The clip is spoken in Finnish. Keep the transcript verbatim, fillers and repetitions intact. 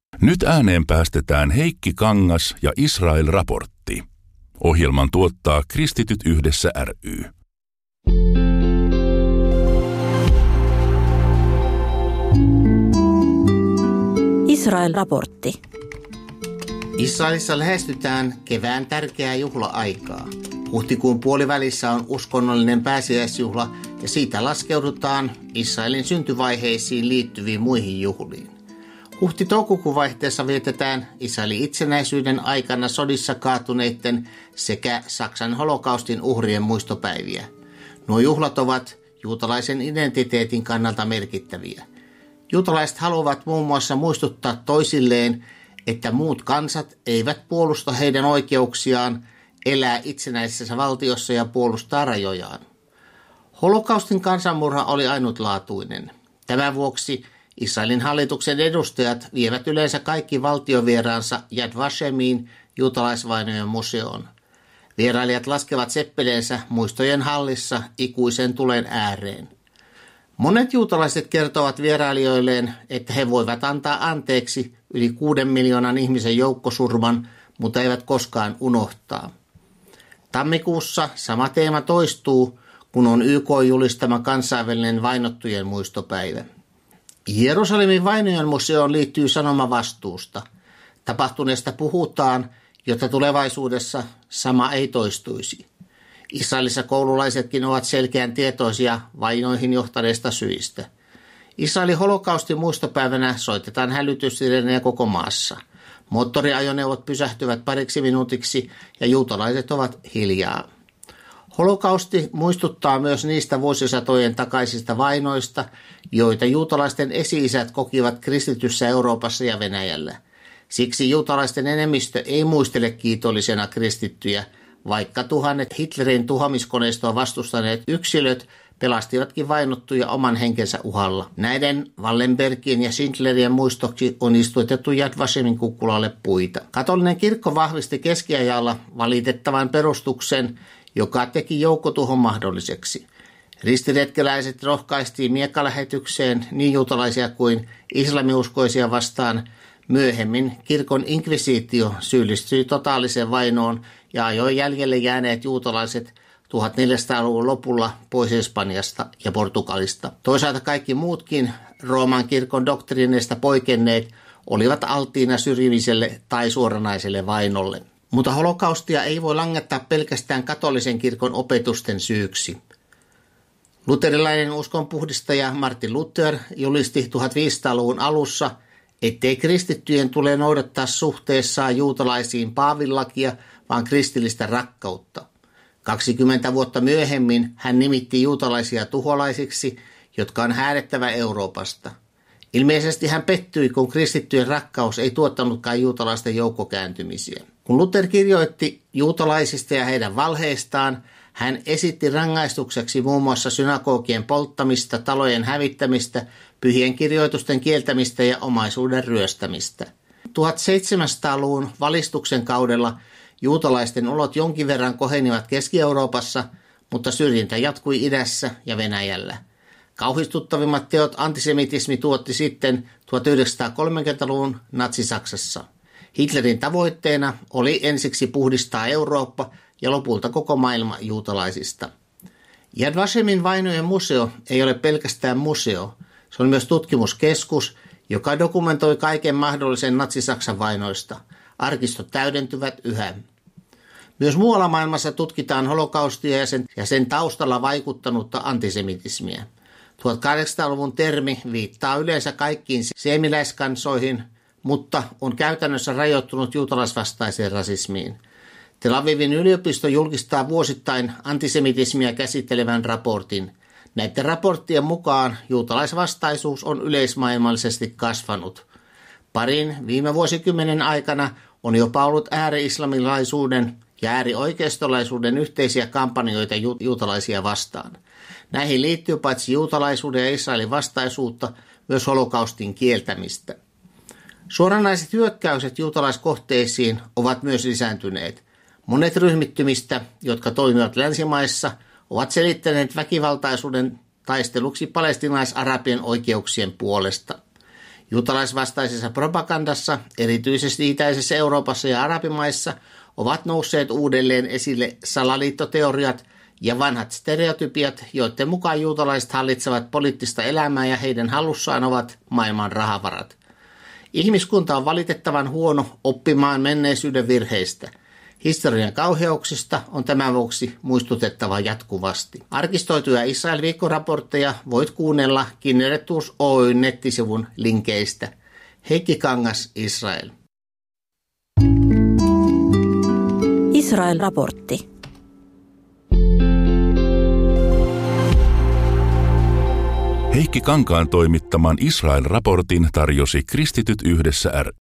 Nyt ääneen päästetään Heikki Kangas ja Israel-raportti. Ohjelman tuottaa Kristityt yhdessä ry. Israel-raportti. Israelissa lähestytään kevään tärkeää juhla-aikaa. Huhtikuun puolivälissä on uskonnollinen pääsiäisjuhla ja siitä laskeudutaan Israelin syntyvaiheisiin liittyviin muihin juhliin. Huhti-toukokuun vaihteessa vietetään Israelin itsenäisyyden aikana sodissa kaatuneiden sekä Saksan holokaustin uhrien muistopäiviä. Nuo juhlat ovat juutalaisen identiteetin kannalta merkittäviä. Juutalaiset haluavat muun muassa muistuttaa toisilleen, että muut kansat eivät puolusta heidän oikeuksiaan elää itsenäisessä valtiossa ja puolustaa rajojaan. Holokaustin kansanmurha oli ainutlaatuinen. Tämän vuoksi Israelin hallituksen edustajat vievät yleensä kaikki valtiovieraansa Yad Vashemiin, juutalaisvainojen museoon. Vierailijat laskevat seppeleensä muistojen hallissa ikuisen tulen ääreen. Monet juutalaiset kertovat vierailijoilleen, että he voivat antaa anteeksi yli kuuden miljoonan ihmisen joukkosurman, mutta eivät koskaan unohtaa. Tammikuussa sama teema toistuu, kun on Y K-julistama kansainvälinen vainottujen muistopäivä. Jerusalemin vainojen museoon liittyy sanoma vastuusta. Tapahtuneesta puhutaan, jotta tulevaisuudessa sama ei toistuisi. Israelissa koululaisetkin ovat selkeän tietoisia vainoihin johtaneista syistä. Israelin holokaustin muistopäivänä soitetaan hälytyssireenejä koko maassa. Moottoriajoneuvot pysähtyvät pariksi minuutiksi ja juutalaiset ovat hiljaa. Holokausti muistuttaa myös niistä vuosisatojen takaisista vainoista, joita juutalaisten esi-isät kokivat kristityssä Euroopassa ja Venäjällä. Siksi juutalaisten enemmistö ei muistele kiitollisena kristittyjä, vaikka tuhannet Hitlerin tuhoamiskoneistoa vastustaneet yksilöt pelastivatkin vainottuja oman henkensä uhalla. Näiden Wallenbergien ja Schindlerien muistoksi on istutettu Yad Vashemin kukkulalle puita. Katolinen kirkko vahvisti keskiajalla valitettavan perustuksen, joka teki joukkotuhon mahdolliseksi. Ristiretkeläiset rohkaistiin miekkalähetykseen niin juutalaisia kuin islamiuskoisia vastaan. Myöhemmin kirkon inkvisitio syyllistyi totaaliseen vainoon ja ajoi jäljelle jääneet juutalaiset tuhatneljäsataaluvun lopulla pois Espanjasta ja Portugalista. Toisaalta kaikki muutkin Rooman kirkon doktriineista poikenneet olivat alttiina syrjimiselle tai suoranaiselle vainolle. Mutta holokaustia ei voi langettaa pelkästään katolisen kirkon opetusten syyksi. Luterilainen uskonpuhdistaja Martin Luther julisti tuhatviisisataaluvun alussa, ettei kristittyjen tule noudattaa suhteessaan juutalaisiin paavilakia, vaan kristillistä rakkautta. kaksikymmentä vuotta myöhemmin hän nimitti juutalaisia tuholaisiksi, jotka on häädettävä Euroopasta. Ilmeisesti hän pettyi, kun kristittyjen rakkaus ei tuottanutkaan juutalaisten joukkokääntymisiä. Kun Luther kirjoitti juutalaisista ja heidän valheistaan, hän esitti rangaistukseksi muun muassa synagogien polttamista, talojen hävittämistä, pyhien kirjoitusten kieltämistä ja omaisuuden ryöstämistä. tuhatseitsemänsataaluvun valistuksen kaudella juutalaisten olot jonkin verran kohenivat Keski-Euroopassa, mutta syrjintä jatkui idässä ja Venäjällä. Kauhistuttavimmat teot antisemitismi tuotti sitten tuhatyhdeksänsataakolmekymmentäluvun Natsi-Saksassa. Hitlerin tavoitteena oli ensiksi puhdistaa Eurooppa ja lopulta koko maailma juutalaisista. Yad Vashemin vainojen museo ei ole pelkästään museo, se on myös tutkimuskeskus, joka dokumentoi kaiken mahdollisen Natsi-Saksan vainoista. Arkistot täydentyvät yhä. Myös muualla maailmassa tutkitaan holokaustia ja sen, ja sen taustalla vaikuttanutta antisemitismiä. tuhatkahdeksansataaluvun termi viittaa yleensä kaikkiin seemiläiskansoihin, mutta on käytännössä rajoittunut juutalaisvastaiseen rasismiin. Tel Avivin yliopisto julkistaa vuosittain antisemitismiä käsittelevän raportin. Näiden raporttien mukaan juutalaisvastaisuus on yleismaailmallisesti kasvanut. Parin viime vuosikymmenen aikana on jopa ollut ääri-islamilaisuuden ja äärioikeistolaisuuden yhteisiä kampanjoita ju- juutalaisia vastaan. Näihin liittyy paitsi juutalaisuuden ja Israelin vastaisuutta, myös holokaustin kieltämistä. Suoranaiset hyökkäykset juutalaiskohteisiin ovat myös lisääntyneet. Monet ryhmittymistä, jotka toimivat länsimaissa, ovat selittäneet väkivaltaisuuden taisteluksi palestiinalais-arabien oikeuksien puolesta. Juutalaisvastaisessa propagandassa, erityisesti itäisessä Euroopassa ja arabimaissa, ovat nousseet uudelleen esille salaliittoteoriat ja vanhat stereotypiat, joiden mukaan juutalaiset hallitsevat poliittista elämää ja heidän hallussaan ovat maailman rahavarat. Ihmiskunta on valitettavan huono oppimaan menneisyyden virheistä. Historian kauheuksista on tämän vuoksi muistutettava jatkuvasti. Arkistoituja Israel-viikkoraportteja voit kuunnella Kinneret Oyn nettisivun linkeistä. Heikki Kangas, Israel. Israel-raportti. Heikki Kankaan toimittaman Israel-raportin tarjosi Kristityt yhdessä ry.